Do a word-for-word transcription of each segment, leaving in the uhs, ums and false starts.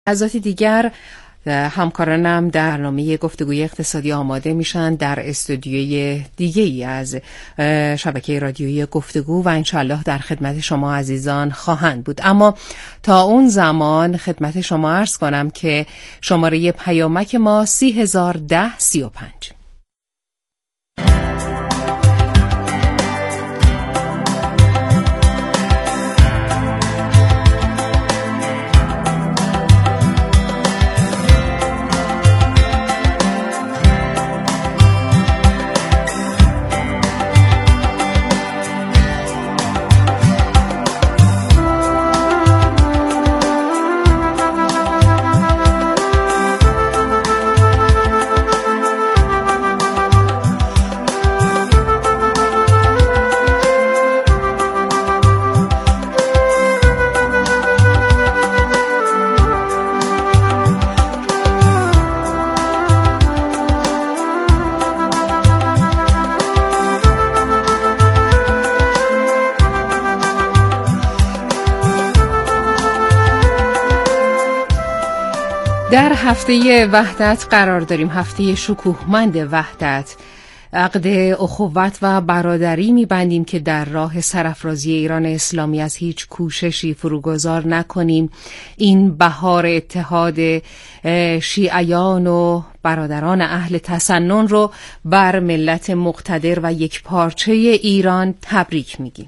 لحظاتی دیگر همکارانم در برنامه گفتگوی اقتصادی آماده میشن در استودیوی دیگه ای از شبکه رادیویی گفتگو و انشالله در خدمت شما عزیزان خواهند بود. اما تا اون زمان خدمت شما عرض کنم که شماره پیامک ما سی هزار ده سی و پنج. در هفته وحدت قرار داریم، هفته شکوهمند وحدت. عقد اخوت و برادری می‌بندیم که در راه سرافرازی ایران اسلامی از هیچ کوششی فروگذار نکنیم. این بهار اتحاد شیعیان و برادران اهل تسنن رو بر ملت مقتدر و یک پارچه ایران تبریک میگیم.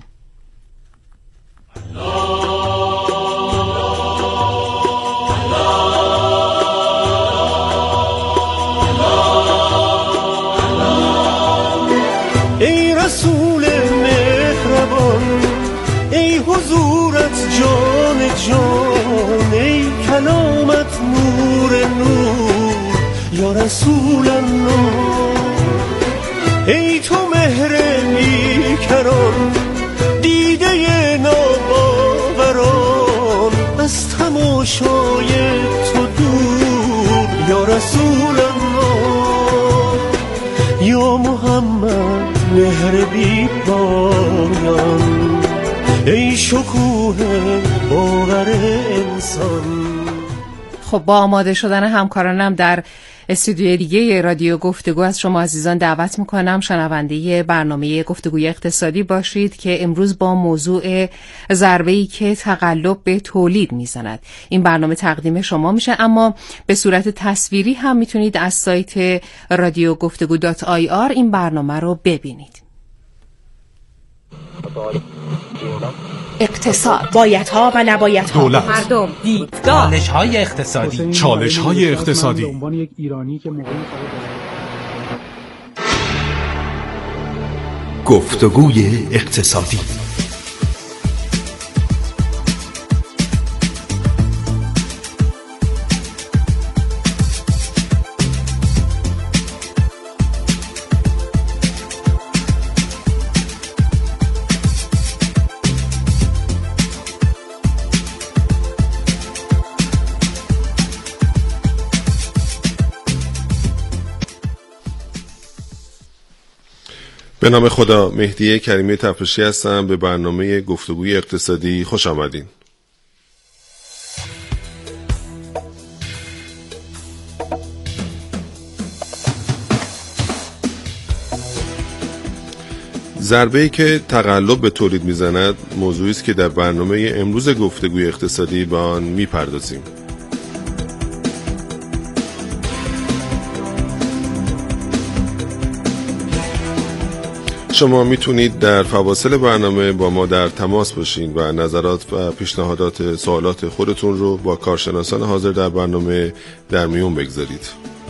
رسول مهربان، ای حضورت جان جان، ای کلامت نور نور، یا رسول الله. ای تو مهر بیکران، دیده ناباوران، از تماشای تو دور، یا رسول الله. یا محمد مهر بی پایان، ای شکوه باور انسان. خب با آماده شدن همکارانم در استودیوی دیگه رادیو گفتگو از شما عزیزان دعوت میکنم شنونده برنامه گفتگوی اقتصادی باشید که امروز با موضوع ضربه‌ای که تقلب به تولید میزند این برنامه تقدیم شما میشه، اما به صورت تصویری هم میتونید از سایت رادیو گفتگو دات آی آر این برنامه رو ببینید. اقتصاد، بایدها و نبایدها، دولت، مردم، دیدگاه، چالش‌های اقتصادی، چالش‌های اقتصادی. گفتگوی اقتصادی. به نام خدا، مهدی کریمی تفرشی هستم. به برنامه گفتگوی اقتصادی خوش آمدین. ضربه‌ای که تقلب به تولید میزند موضوعی است که در برنامه امروز گفتگوی اقتصادی به آن میپردازیم. شما میتونید در فواصل برنامه با ما در تماس باشین و نظرات و پیشنهادات سوالات خودتون رو با کارشناسان حاضر در برنامه در میون بگذارید.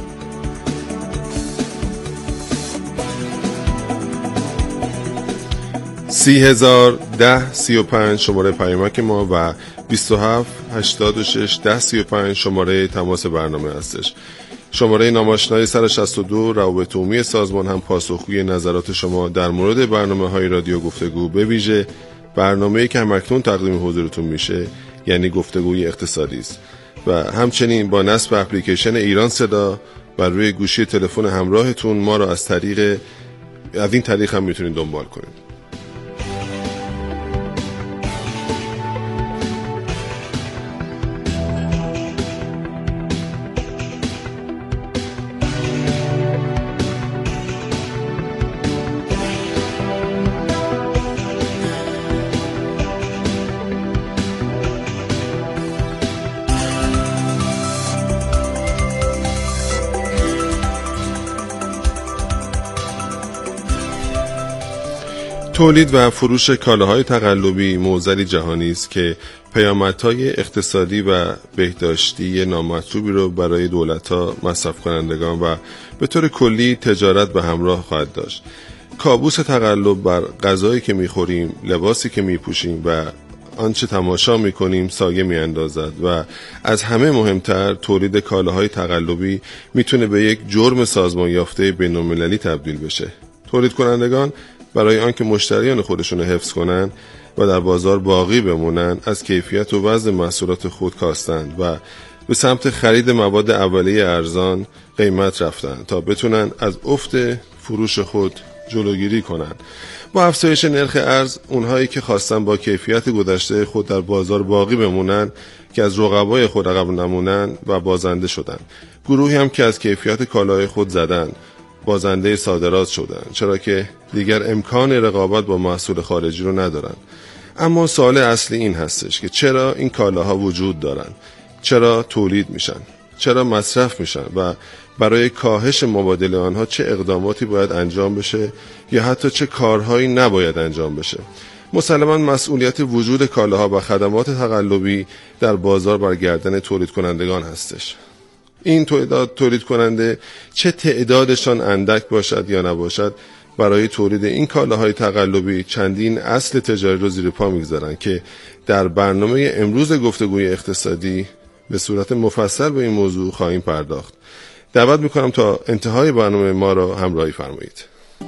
سی هزار ده سی و پنج شماره پیامک ما و بیست و هفت هشتاد و شش ده سی و پنج شماره تماس برنامه هستش. شماره ناماشنای صد و شصت و دو روابط عمومی سازمان هم پاسخگوی نظرات شما در مورد برنامه‌های رادیو گفتگو، به ویژه برنامه‌ای که همکنون تقدیم حضورتون میشه، یعنی گفتگوی اقتصادی است. و همچنین با نصب اپلیکیشن ایران صدا بر روی گوشی تلفن همراهتون ما را از طریق از این طریق هم میتونید دنبال کنید. تولید و فروش کالاهای تقلبی معضلی جهانی است که پیامدهای اقتصادی و بهداشتی نامطلوبی رو برای دولت‌ها، مصرف کنندگان و به طور کلی تجارت به همراه خواهد داشت. کابوس تقلب بر غذایی که می‌خوریم، لباسی که می‌پوشیم و آنچه تماشا می‌کنیم سایه می‌اندازد و از همه مهمتر تولید کالاهای تقلبی می‌تونه به یک جرم سازمان یافته بین‌المللی تبدیل بشه. تولید کنندگان برای آنکه مشتریان خودشون رو حفظ کنن و در بازار باقی بمونن از کیفیت و وزن محصولات خود کاستند و به سمت خرید مواد اولیه ارزان قیمت رفتن تا بتونن از افت فروش خود جلوگیری کنن. با افزایش نرخ ارز اونهایی که خواستن با کیفیت گذشته خود در بازار باقی بمونن که از رقبای خود عقب نمونن و بازنده شدن. گروهی هم که از کیفیت کالای خود زدن بازنده صادرات شدن، چرا که دیگر امکان رقابت با محصول خارجی رو ندارن. اما سوال اصلی این هستش که چرا این کالاها وجود دارن؟ چرا تولید میشن؟ چرا مصرف میشن؟ و برای کاهش مبادله آنها چه اقداماتی باید انجام بشه یا حتی چه کارهایی نباید انجام بشه؟ مسلماً مسئولیت وجود کالاها و خدمات تقلبی در بازار بر گردن تولید کنندگان هستش. این تعداد تولید کننده چه تعدادشان اندک باشد یا نباشد برای تولید این کالاهای تقلبی چندین اصل تجاری رو زیر پا میگذارن که در برنامه امروز گفتگوی اقتصادی به صورت مفصل به این موضوع خواهیم پرداخت. دعوت میکنم تا انتهای برنامه ما را همراهی فرمایید.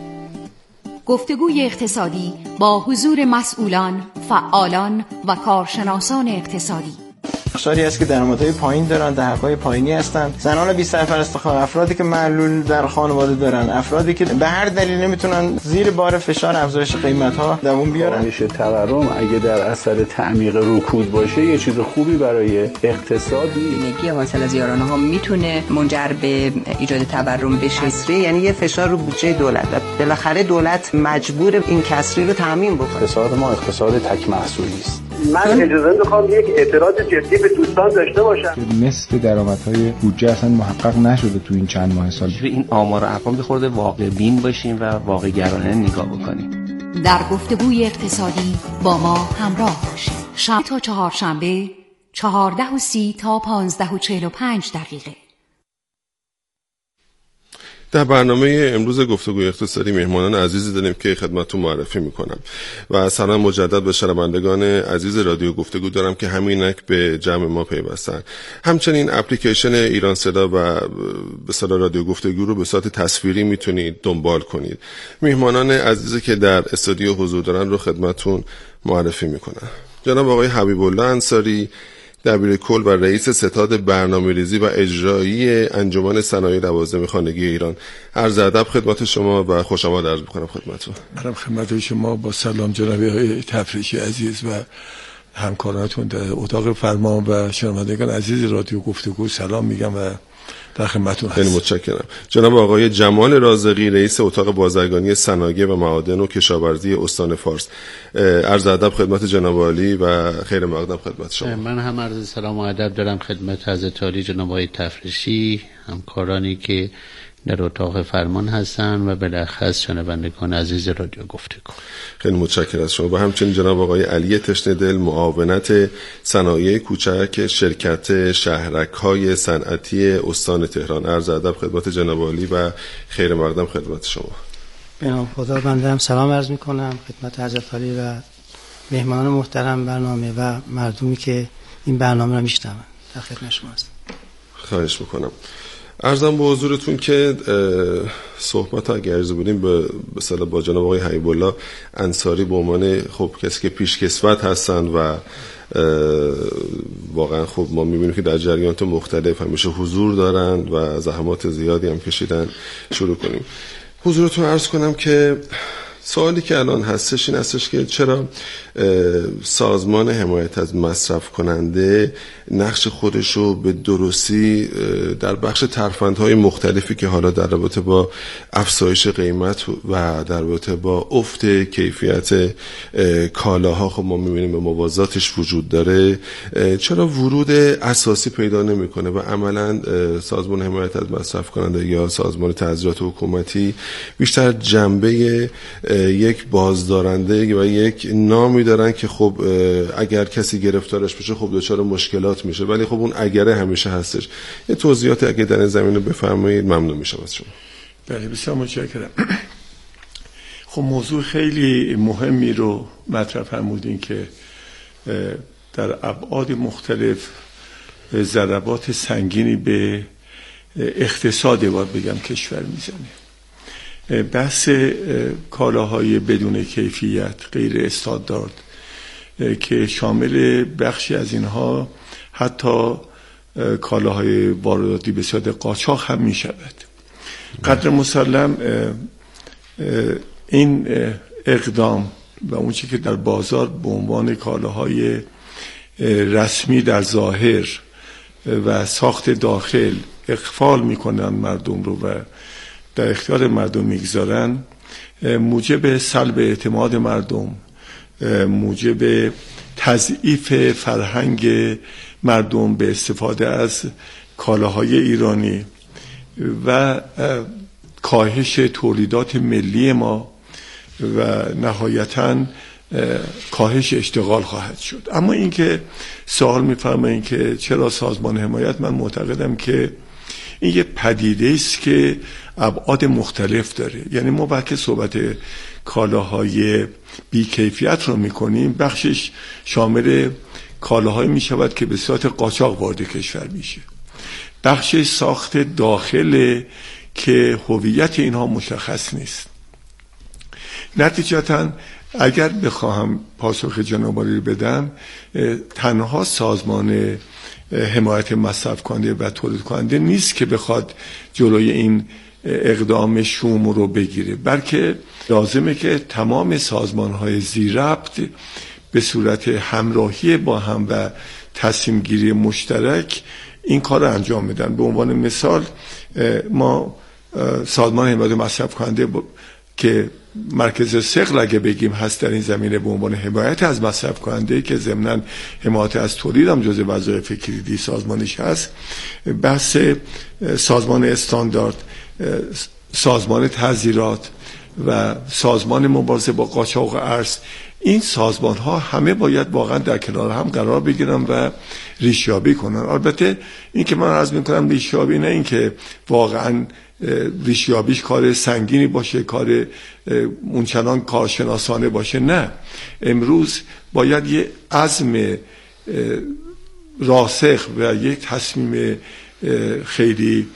گفتگوی اقتصادی با حضور مسئولان، فعالان و کارشناسان اقتصادی. بخشاری هست که درآمدهای پایین دارن، دهک‌های پایینی هستن، زنان بی سرپرست خانه، افرادی که معلول در خانواده دارن، افرادی که به هر دلیل نمیتونن زیر بار فشار افزایش قیمت‌ها دووم بیارن. کاهش تورم اگه در اثر تعمیق رکود باشه یه چیز خوبی برای اقتصادی. زندگی حاصل از یارانه‌ها میتونه منجر به ایجاد تورم بشه. کسری یعنی یه فشار رو بودجه دولت و بالاخره دولت مجبور این کسری رو تامین بکنه. اقتصاد ما اقتصاد تک محصولی است. من اجازه میخوام یک اعتراض جدی به دوستان داشته باشم. نصف درآمدهای بودجه اصلا محقق نشده تو این چند ماه سال. این آمار و ارقام بخورده واقع بین باشیم و واقع گرانه نگاه بکنیم. در گفتگوی اقتصادی با ما همراه باشید. شب تا چهارشنبه چهارده و سی تا پانزده و چهل و پنج دقیقه. در برنامه امروز گفتگوی اقتصادی مهمانان عزیزی داریم که خدمتتون معرفی میکنم و سلام مجدد به شنوندگان عزیز رادیو گفتگو دارم که همینک به جمع ما پیوستن. همچنین اپلیکیشن ایران صدا و به اصطلاح رادیو گفتگو رو به صورت تصویری میتونید دنبال کنید. مهمانان عزیزی که در استودیو حضور دارن رو خدمتتون معرفی میکنم. جناب آقای حبیب الله انصاری، دبیر کل و رئیس ستاد برنامه‌ریزی و اجرایی انجمن صنایع لوازم خانگی ایران. عرض ادب خدمت شما و خوش آمد عرض می‌کنم خدمتتون. منم خدمت شما با سلام جناب آقای تفریشی عزیز و همکارانتون در اتاق فرمان و شنوندگان عزیز رادیو گفتگو سلام میگم و در خدمتتون هستم. خیلی متشکرم. جناب آقای جمال رازقی، رئیس اتاق بازرگانی صنایع و معادن و کشاورزی استان فارس. عرض ادب خدمت جناب عالی و خیر مقدم خدمت شما. من هم عرض سلام و ادب دارم خدمت حضرت عالی جناب آقای تفریشی، همکارانی که در اتاق فرمان هستن و بالاخص شنوندگان عزیز رادیو گفتگو. خیلی متشکرم از شما. و همچنین جناب آقای علی تشنه‌دل، معاونت صنایع کوچک شرکت شهرک‌های صنعتی استان تهران. عرض ادب خدمت جناب عالی و خیر مقدم خدمت شما. به نام خدا بنده هم سلام عرض می‌کنم خدمت حضرت عالی و مهمانان محترم برنامه و مردمی که این برنامه رو میشنون. در خدمت شما هستم. خواهش می‌کنم. عرضم به حضورتون که صحبت اگه عرض بودیم به مثلا با جناب آقای حبیب الله انصاری به عنوان خب کسی که پیشکسوت هستن و واقعا خب ما میبینیم که در جریانات مختلف همیشه حضور دارن و زحمات زیادی هم کشیدن. شروع کنیم. حضورتون عرض کنم که سوالی که الان هستش این هستش که چرا سازمان حمایت از مصرف کننده نقش خودش رو به درستی در بخش ترفندهای مختلفی که حالا در رابطه با افزایش قیمت و در رابطه با افت کیفیت کالاها خب ما می‌بینیم به موازاتش وجود داره، چرا ورود اساسی پیدا نمی‌کنه و عملاً سازمان حمایت از مصرف کننده یا سازمان تظاهرات حکومتی بیشتر جنبه یک بازدارنده و یک نامی دارن که خب اگر کسی گرفتارش بشه خب دچار مشکلات میشه، ولی خب اون اگره همیشه هستش. یه توضیحات اگه در این زمینه بفرمایید ممنون میشم از شما. بله بسیار متشکرم. خب موضوع خیلی مهمی رو مطرح فرمودین که در ابعاد مختلف ضربات سنگینی به اقتصاد باید بگم کشور میزنه. بحث کالاهای بدون کیفیت غیر استاندارد که شامل بخشی از اینها حتی کالاهای وارداتی به صورت قاچاق هم می شود. قدر مسلم این اقدام و اون چیزی که در بازار به عنوان کالاهای رسمی در ظاهر و ساخت داخل اغفال میکنن مردم رو و در اختیار مردم میگذارن، موجب سلب اعتماد مردم، موجب تضعیف فرهنگ مردم به استفاده از کالاهای ایرانی و کاهش تولیدات ملی ما و نهایتاً کاهش اشتغال خواهد شد. اما اینکه سوال می‌فرمایید که چرا سازمان حمایت، من معتقدم که این یه پدیده است که ابعاد مختلف داره. یعنی ما وقتی صحبت کالاهای بی‌کیفیت رو می‌کنیم، بخشش شامل کالاهایی می‌شود که به صورت قاچاق وارد کشور میشه، بخشش ساخت داخل که هویت اینها مشخص نیست. نتیجتاً اگر بخواهم پاسخ جناب عالی رو بدم، تنها سازمان حمایت مصرف کننده و تولید کننده نیست که بخواد جلوی این اقدام شوم رو بگیره، بلکه لازمه که تمام سازمان‌های ذی‌ربط به صورت همراهی با هم و تصمیم گیری مشترک این کار رو انجام بدن. به عنوان مثال ما سازمان حمایت مصرف کننده که مرکز ثقل اگه بگیم هست در این زمینه به عنوان حمایت از مصرف کننده که ضمناً حمایت از تولید هم جزء وظایف کلیدی سازمانش هست. بحث سازمان استاندارد، سازمان تعزیرات و سازمان مبارزه با قاچاق و ارز، این سازمان ها همه باید واقعا در کنار هم قرار بگیرن و ریشیابی کنن. البته این که من عرض میکنم ریشیابی نه این که واقعا ریشیابیش کار سنگینی باشه، کار اونچنان کارشناسانه باشه، نه. امروز باید یه عزم راسخ و یک تصمیم خیلی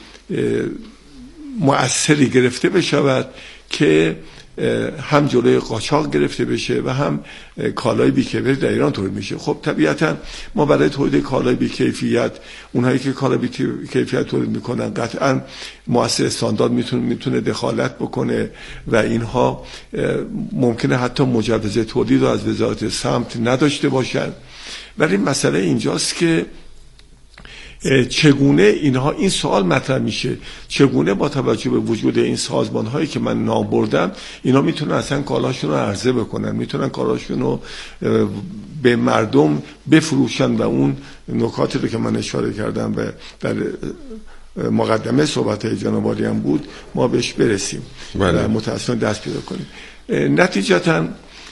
مؤثری گرفته بشود که هم جلوی قاچاق گرفته بشه و هم کالای بی‌کیفیت در ایران تولید میشه. خب طبیعتا ما برای تولید کالای بی‌کیفیت، اونهایی که کالای بی‌کیفیت تولید میکنن قطعا مؤسسه استاندارد میتونه میتونه دخالت بکنه و اینها ممکنه حتی مجوز تولید رو از وزارت سمت نداشته باشن. ولی مسئله اینجاست که چگونه اینها، این سوال مطرح میشه، چگونه با توجه به وجود این سازمان هایی که من نام بردم اینا میتونن اصلا کالاشون رو عرضه بکنن، میتونن کالاشون رو به مردم بفروشن و اون نکاتی رو که من اشاره کردم و در مقدمه صحبت های جناب عالی هم بود ما بهش برسیم و متأسفانه دست پیدا کنیم. نتیجتا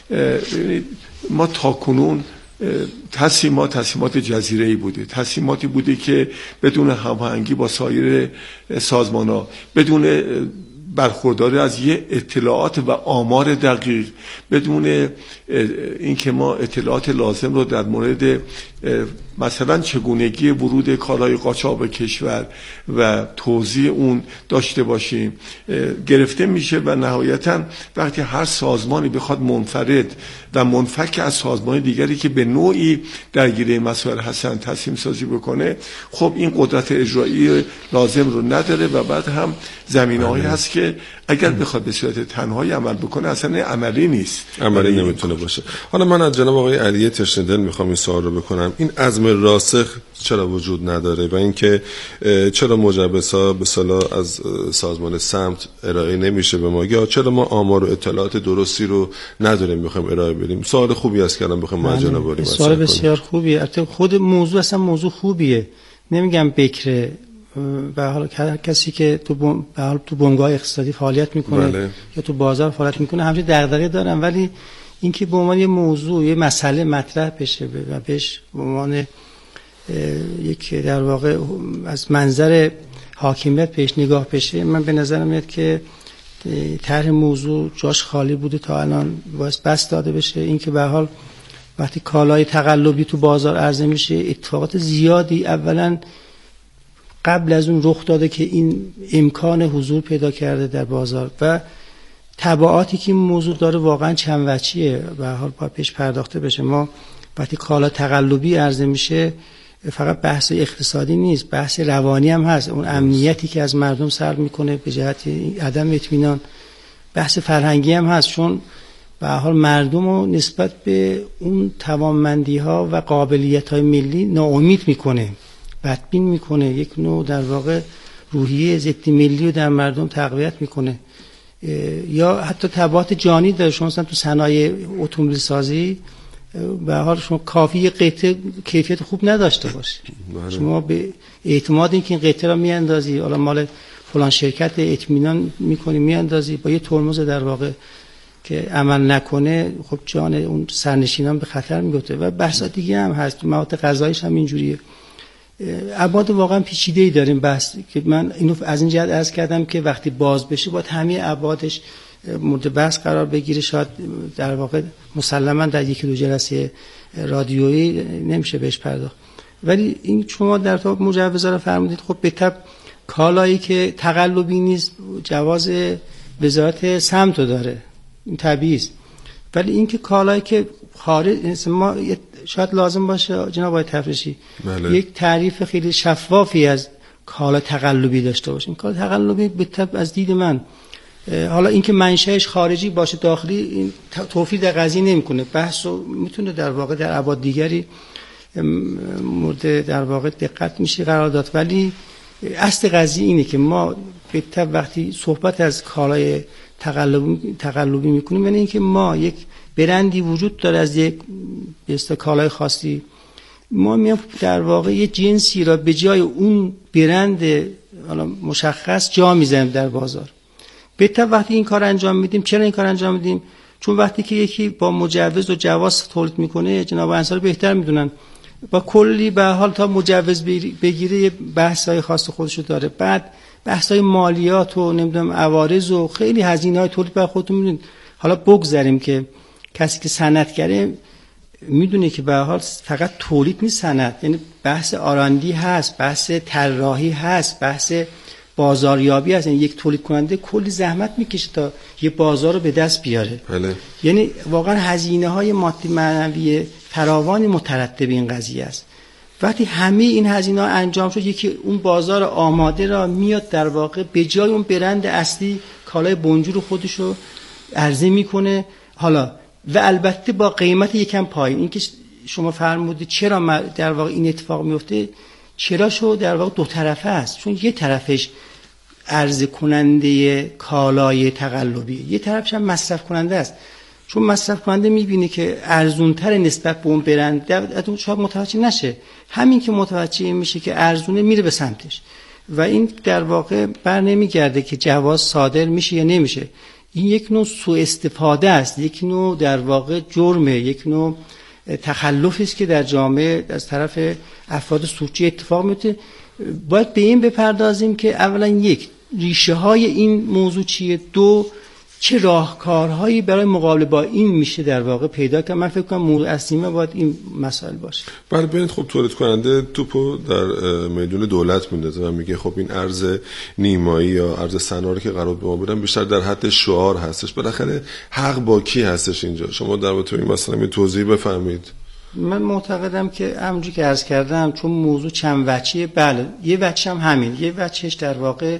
ما تاکنون تصمیمات تصمیمات جزیره‌ای بوده، تصمیماتی بوده که بدون هماهنگی با سایر سازمان‌ها، بدون برخورداری از یه اطلاعات و آمار دقیق، بدون اینکه ما اطلاعات لازم رو در مورد مثلا چگونگی ورود کالای قاچاق به کشور و توزیع اون داشته باشیم گرفته میشه و نهایتا وقتی هر سازمانی بخواد منفرد و منفک از سازمان دیگری که به نوعی درگیر مسائل هستن تصمیم سازی بکنه، خب این قدرت اجرایی لازم رو نداره و بعد هم زمینه‌هایی هست که اگر بخواد به صورت تنهایی عمل بکنه اصلا عملی نیست، عملی نمیتونه باشه. حالا من از جناب آقای علی تشنه‌دل میخوام این سوال رو بکنم، این عزم راسخ چرا وجود نداره و اینکه چرا مجوزها به اصطلاح از سازمان سمت ارائه نمیشه به ما، یا چرا ما آمار و اطلاعات درستی رو نداریم میخوایم ارائه بدیم؟ سوال خوبی است که الان بخوایم ما جناب علی سوال بسیار خوبیه. البته خود موضوع اصلا موضوع خوبیه، نمیگم بکره به حال کسی که تو بم... به حال تو بنگاه اقتصادی فعالیت میکنه بله. یا تو بازار فعالیت میکنه همچین دغدغه دارن، ولی اینکه به عنوان یه موضوع یه مسئله مطرح بشه و بهش به عنوان یک در واقع از منظر حاکمیت بهش نگاه بشه، من به نظرم میاد که طرح موضوع جاش خالی بوده تا الان باعث بس داده بشه. اینکه به حال وقتی کالای تقلبی تو بازار عرضه میشه اتفاقات زیادی اولا قبل از اون رخ داده که این امکان حضور پیدا کرده در بازار و تبعاتی که این موضوع داره واقعا چند وجهیه به هر حال باید پیش پرداخته بشه. ما وقتی کالا تقلبی عرضه میشه فقط بحث اقتصادی نیست، بحث روانی هم هست، اون امنیتی که از مردم سلب میکنه به جهت عدم اطمینان، بحث فرهنگی هم هست، چون به هر حال مردم رو نسبت به اون توانمندی ها و قابلیت های ملی ناامید میکنه، بدبین میکنه، یک نوع در واقع روحیه ضد ملی رو در مردم تقویت میکنه. یا حتی تبعات جانی داره. شما مثلا تو صنایع اتومبیل سازی به حال شما کافی قطعه کیفیت خوب نداشته باشه، شما به اعتماد اینکه این قطعه را میاندازی حالا مال فلان شرکت اطمینان میکنی میاندازی با یه ترمز در واقع که عمل نکنه، خب جان اون سرنشینان به خطر میفته. و بحث دیگه هم هست، مواد غذاییش هم اینجوریه. ابعاد واقعا پیچیده‌ای داریم بحث که من اینو از این جهت عرض کردم که وقتی باز بشه باید همه ابعادش مورد بحث قرار بگیره. شاید در واقع مسلما در یکی دو جلسه رادیویی نمیشه بهش پرداخت، ولی این شما در تو مجوزا رو فرمودید، خب به طب کالایی که تقلبی نیست جواز وزارت سمت داره، این طبیعی است. ولی اینکه کالایی که خارج ما شاید لازم باشه جناب آقای تفریشی بله. یک تعریف خیلی شفافی از کالا تقلبی داشته باشیم. کالا تقلبی به طب از دید من حالا اینکه منشأش خارجی باشه داخلی این توفیر در قضیه نمیکنه، بحثو میتونه در واقع در ابعاد دیگری مورد در واقع دقت میشه قرار داد. ولی اصل قضیه اینه که ما به طب وقتی صحبت از کالای تقلبی تقلبی میکنیم یعنی اینکه ما یک برندی وجود داره از یک به کالای خاصی، ما میام در واقع یه جنسی را به جای اون برند حالا مشخص جا میزنیم در بازار. بهتر وقتی این کار انجام میدیم، چرا این کار انجام میدیم؟ چون وقتی که یکی با مجوز و جواز تولید میکنه، جناب انصاری بهتر میدونن، با کلی به حال تا مجوز بگیره یه بحثای خاص خودشو داره، بعد بحثای مالیات و نمیدونم عوارض و خیلی هزینه‌های تولید بر خودتون میدونید. حالا بگذاریم که کسی که صنعتگره میدونه که به هر حال فقط تولید نیست صنعت، یعنی بحث آراندی هست، بحث طراحی هست، بحث بازاریابی هست. یعنی یک تولید کننده کلی زحمت میکشه تا یه بازار رو به دست بیاره. بله. یعنی واقعا هزینه های مادی معنوی فراوانی مترتب این قضیه است. وقتی همه این هزینه ها انجام شد، یکی اون بازار آماده را میاد در واقع به جای اون برند اصلی کالای بنجور خودش رو عرضه میکنه، حالا و البته با قیمت یکم پایین. این که شما فرمودید چرا در واقع این اتفاق میفته، چرا شو در واقع دو طرفه است، چون یه طرفش عرضه کننده کالای تقلبی، یه طرفش هم مصرف کننده است. چون مصرف کننده میبینه که ارزونتر نسبت به اون برند، در شاید متوجه نشه، همین که متوجه میشه که ارزونه میره به سمتش و این در واقع بر نمیگرده که جواز صادر میشه یا نمیشه. این یک نوع سوء استفاده است، یک نوع در واقع جرمه، یک نوع تخلفی است که در جامعه از طرف افراد سودجو اتفاق میفته. باید به این بپردازیم که اولا یک ریشه های این موضوع چیه، دو چه راهکارهایی برای مقابله با این میشه در واقع پیدا کنم. من فکر کنم موضوع اصلیمه باید این مسائل باشه. بله ببینید، خب تولید کننده توپو در میدون دولت میندازه و میگه خب این ارز نیمایی یا ارز سناری که قرار به ما بدن بیشتر در حد شعار هستش. بالاخره حق با کی هستش اینجا؟ شما در مورد این مثلا می توضیح بفهمید. من معتقدم که همونجوری که عرض کردم چون موضوع چند وجهیه، بله یه وجه هم همین، یه وجهش در واقع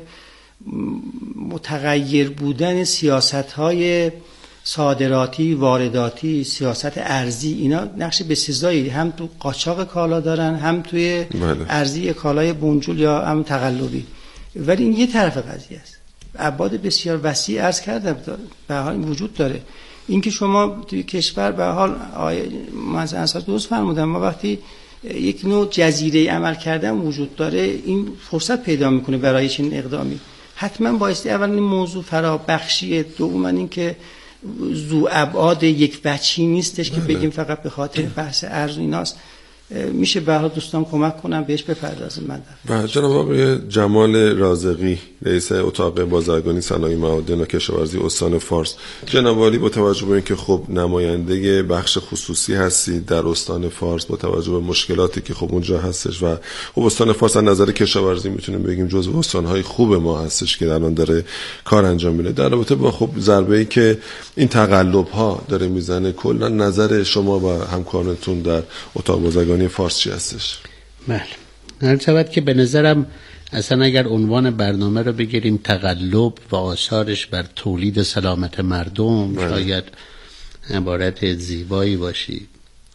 متغیر بودن سیاست‌های صادراتی، وارداتی، سیاست ارزی، اینا نقش بسزایی هم تو قاچاق کالا دارن، هم توی بله. ارزی کالای بنجول یا هم تقلبی. ولی این یه طرف قضیه است، ابعاد بسیار وسیع عرض کردم به حال وجود داره. اینکه شما توی کشور به حال من از انصار درست فرمودم، ما وقتی یک نوع جزیره عمل کردن وجود داره، این فرصت پیدا میکنه برای چنین اقدامی. حتما بایستی اول این موضوع فرابخشیه، دوما این که ذو ابعاد یک وجهی نیستش که بگیم فقط به خاطر بحث ارز و ایناست. میشه به هر دوستان کمک کنم بهش بپردازیم. من و جناب آقای جمال رازقی رئیس اتاق بازرگانی صنایع معادن و کشاورزی استان فارس، جناب عالی با توجه به اینکه خب نماینده بخش خصوصی هستید در استان فارس، با توجه به مشکلاتی که خب اونجا هستش و خب استان فارس از نظر کشاورزی میتونیم بگیم جزو استانهای خوب ما هستش که الان داره کار انجام میده، در رابطه با خب ضربه‌ای که این تقلب ها داره میزنه، کلا نظر شما و همکارانتون در اتاق بازرگانی فارس چی هستش؟ بله، هر شود که به نظرم اصلا اگر عنوان برنامه رو بگیریم تقلب و آثارش بر تولید سلامت مردم بله. شاید عبارت زیبایی باشی.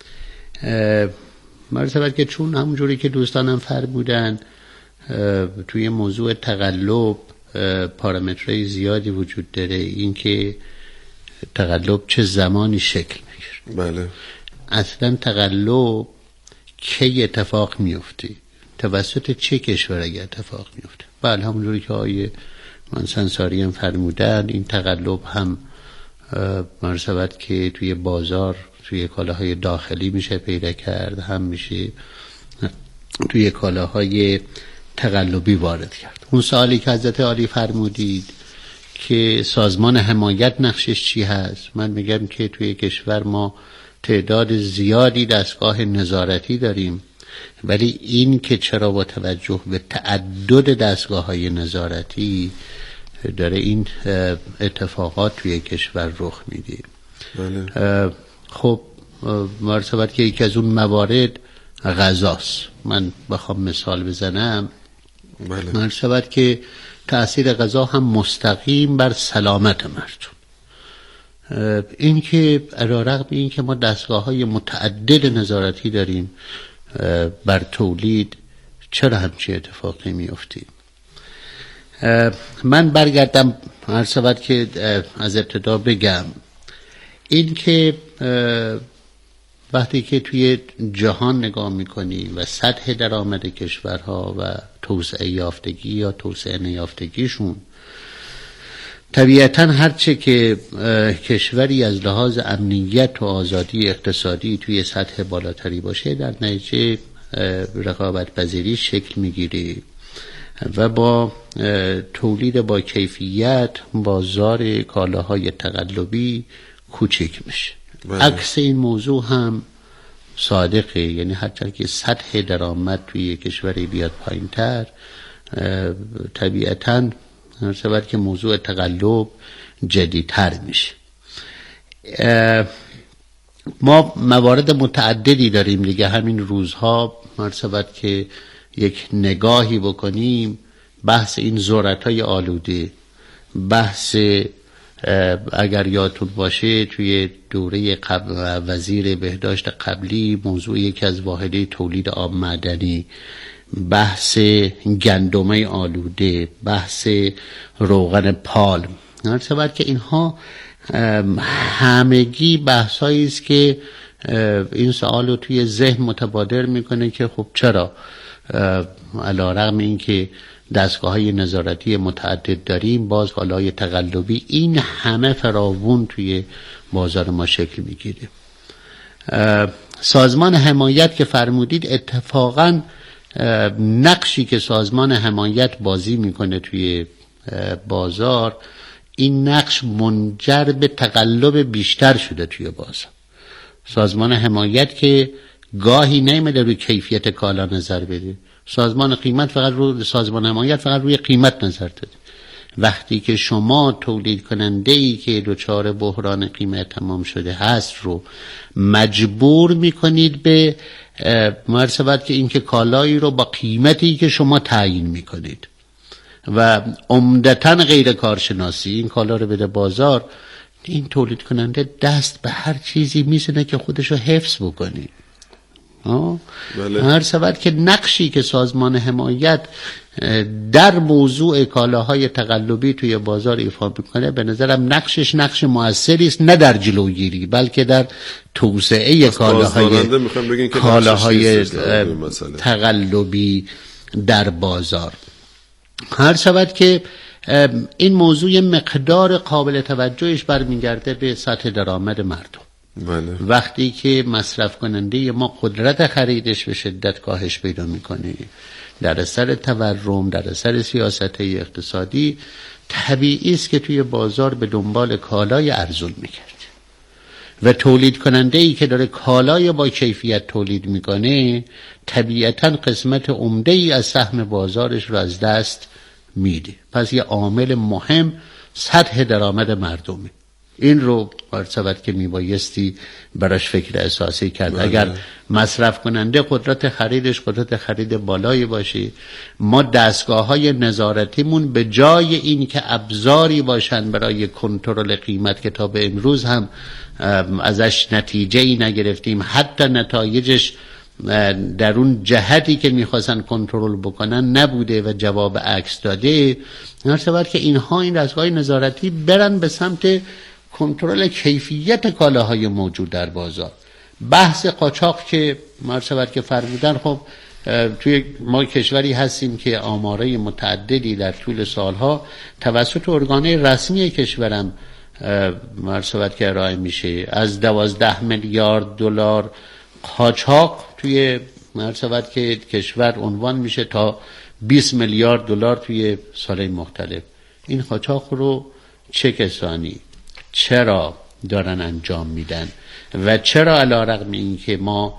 مرتبط که چون همونجوری که دوستانم فرمودن توی موضوع تقلب پارامترهای زیادی وجود داره، این که تقلب چه زمانی شکل میگیره، بله اصلا تقلب کی اتفاق میفته، توسط چه کشور اگه اتفاق میفته. بله همونجوری که آیه منصنصاری هم فرمودن، این تقلب هم مرتبط که توی بازار توی کالاهای داخلی میشه پیدا کرد، هم میشه توی کالاهای تقلبی وارد کرد. اون سوالی که حضرت عالی فرمودید که سازمان حمایت نقشش چی هست، من میگم که توی کشور ما تعداد زیادی دستگاه نظارتی داریم، ولی این که چرا با توجه به تعدد دستگاه های نظارتی داره این اتفاقات توی کشور رخ میده. بله. خب مرتبط که یکی از اون موارد غذاست. من بخوام مثال بزنم، بله. مرتبط که تأثیر غذا هم مستقیم بر سلامت مردم. این که علیرغم این که ما دستگاه های متعدد نظارتی داریم بر تولید، چرا همچین اتفاقی میفته؟ من برگردم هر سبت که از ابتدا بگم، این که وقتی که توی جهان نگاه میکنیم و سطح درآمد کشورها و توسعه یافتگی یا توسعه نیافتگیشون، طبیعتاً هرچه که کشوری از لحاظ امنیت و آزادی اقتصادی توی سطح بالاتری باشه، در نتیجه رقابت پذیری شکل میگیره و با تولید با کیفیت بازار کالاهای تقلبی کوچک میشه. عکس این موضوع هم صادقه، یعنی هرچند که سطح درآمد توی کشوری بیاد پایین‌تر، طبیعتاً سبب که موضوع تقلب جدی‌تر میشه. ما موارد متعددی داریم دیگه. همین روزها مرتبط که یک نگاهی بکنیم، بحث این ذرت‌های آلوده، بحث اگر یادتون باشه توی دوره قبل وزیر بهداشت قبلی موضوع یکی از واحدهای تولید آب معدنی، بحث گندمه آلوده، بحث روغن پالم، مرتبط که اینها همگی بحثایی است که این سوال رو توی ذهن متبادر میکنه که خب چرا علیرغم این که دستگاه‌های نظارتی متعدد داریم، باز کالای تقلبی این همه فراوون توی بازار ما شکل میگیره. سازمان حمایت که فرمودید، اتفاقاً نقشی که سازمان حمایت بازی میکنه توی بازار، این نقش منجر به تقلب بیشتر شده توی بازار. سازمان حمایت که گاهی نمیده روی کیفیت کالا نظر بده، سازمان قیمت فقط رو سازمان حمایت فقط روی قیمت نظر داده. وقتی که شما تولید کننده ای که دچار بحران قیمت تمام شده هست رو مجبور میکنید به مرتبط که اینکه کالایی رو با قیمتی که شما تعیین میکنید و عمدتاً غیر کارشناسی این کالا رو بده بازار، این تولید کننده دست به هر چیزی میزنه که خودش رو حفظ بکنه. بله. هر سبب که نقشی که سازمان حمایت در موضوع کالاهای تقلبی توی بازار ایفا میکنه، به نظرم نقشش نقش موثری است، نه در جلوگیری بلکه در توسعه کالاهای کالاهای تقلبی در بازار. هر شود که این موضوع مقدار قابل توجهش برمیگرده به سطح درآمد مردم. بله. وقتی که مصرف کننده ما قدرت خریدش به شدت کاهش پیدا میکنه، در اثر تورم، در اثر سیاست اقتصادی، طبیعی است که توی بازار به دنبال کالای ارزون میگرده و تولید کننده ای که داره کالای با کیفیت تولید میکنه طبیعتا قسمت عمده ای از سهم بازارش رو از دست میده. پس یه عامل مهم سطح درآمد مردمه. این رو برسبت که میبایستی براش فکر اساسی کرد. بله. اگر مصرف کننده قدرت خریدش قدرت خرید بالایی باشه، ما دستگاه های نظارتیمون به جای این که ابزاری باشن برای کنترل قیمت که تا به امروز هم ازش نتیجه ای نگرفتیم، حتی نتایجش در اون جهتی که میخواستن کنترل بکنن نبوده و جواب عکس داده، برسبت که اینها این دستگاه نظارتی برن به سمت کنترل کیفیت کالاهای موجود در بازار. بحث قاچاق که مرتبط که فرمودن، خب توی ما کشوری هستیم که آماره متعددی در طول سالها توسط ارگان‌های رسمی کشورم مرتبط که ارائه میشه. از دوازده میلیارد دلار قاچاق توی مرتبط که کشور عنوان میشه تا بیست میلیارد دلار توی سالهای مختلف. این قاچاق رو چه کسانی چرا دارن انجام میدن و چرا علیرغم این که ما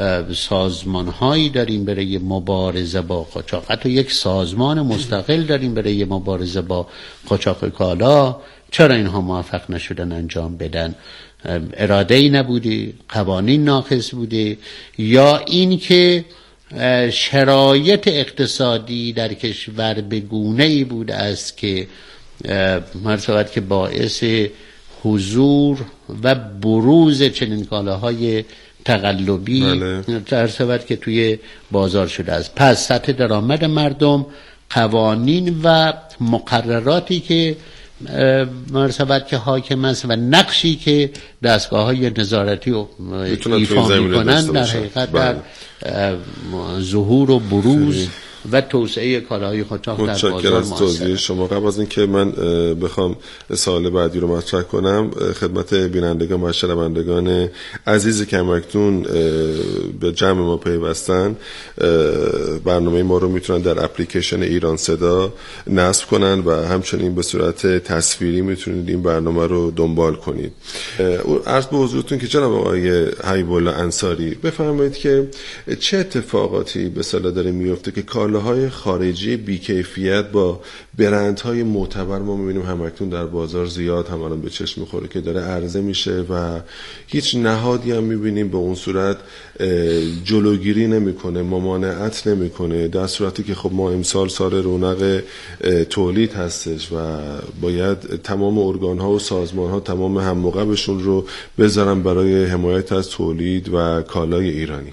سازمان هایی داریم برای مبارزه با قاچاق، حتی یک سازمان مستقل داریم برای مبارزه با قاچاق کالا، چرا اینها موفق نشدن انجام بدن؟ اراده ای نبوده، قوانین ناقص بوده، یا این که شرایط اقتصادی در کشور به گونه‌ای بوده است که مرتبط که باعث حضور و بروز چنین کالاهای تقلبی در سبب که توی بازار شده است. پس سطح درآمد مردم، قوانین و مقرراتی که مرتبط که حاکم است و نقشی که دستگاه‌های نظارتی ایفا می‌کنند در حقیقت در ظهور و بروز و توسعه کالاهای قاچاق در بازار متشکرم از توضیح شما. قبل از اینکه من بخوام سوال بعدی رو مطرح کنم، خدمت بینندگان و شنوندگان عزیزی که همکنون به جمع ما پیوستن، برنامه ما رو میتونن در اپلیکیشن ایران صدا نصب کنن و همچنین به صورت تصویری میتونید این برنامه رو دنبال کنید. عرض به حضورتون که جناب آقای حبیب الله انصاری، بفرمایید که چه اتفاقاتی به اصطلاح داره میفته که کالاهای خارجی بیکیفیت با برندهای معتبر ما میبینیم همکنون در بازار زیاد هم الان به چشم میخوره که داره عرضه میشه و هیچ نهادی هم میبینیم به اون صورت جلوگیری نمیکنه، ممانعت نمیکنه، در صورتی که خب ما امسال سال رونق تولید هستش و باید تمام ارگانها و سازمانها تمام هم‌موقعشون رو بذارن برای حمایت از تولید و کالای ایرانی.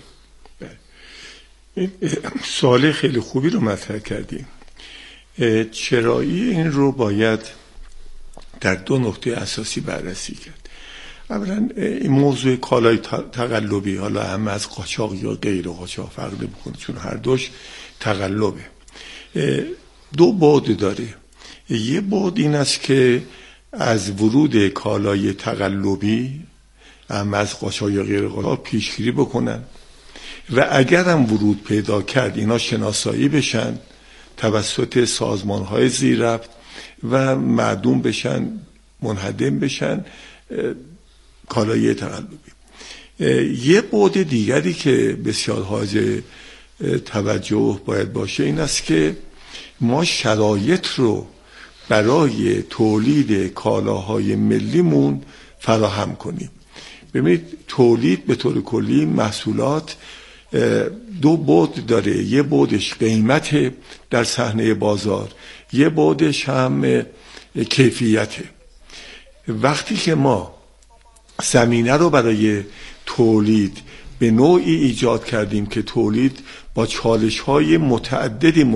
سوال خیلی خوبی رو مطرح کردیم. چرایی این رو باید در دو نقطه اساسی بررسی کرد. اولا این موضوع کالای تقلبی، حالا هم از قاچاق یا غیر قاچاق فرق نمی‌کنه چون هر دوش تقلبه، دو بعد داره. یه بعد این است که از ورود کالای تقلبی هم از قاچاق یا غیر قاچاق پیشگیری بکنن و اگر هم ورود پیدا کرد اینا شناسایی بشن توسط سازمان‌های زیرربط و معدوم بشن، منهدم بشن کالای تقلبی. یه بعد دیگری که بسیار حائز توجه باید باشه این است که ما شرایط رو برای تولید کالاهای ملیمون فراهم کنیم. ببینید تولید به طور کلی محصولات دو بعد داره، یه بعدش قیمت در صحنه بازار، یه بعدش هم کیفیته. وقتی که ما زمینه رو برای تولید به نوعی ایجاد کردیم که تولید با چالش‌های متعددی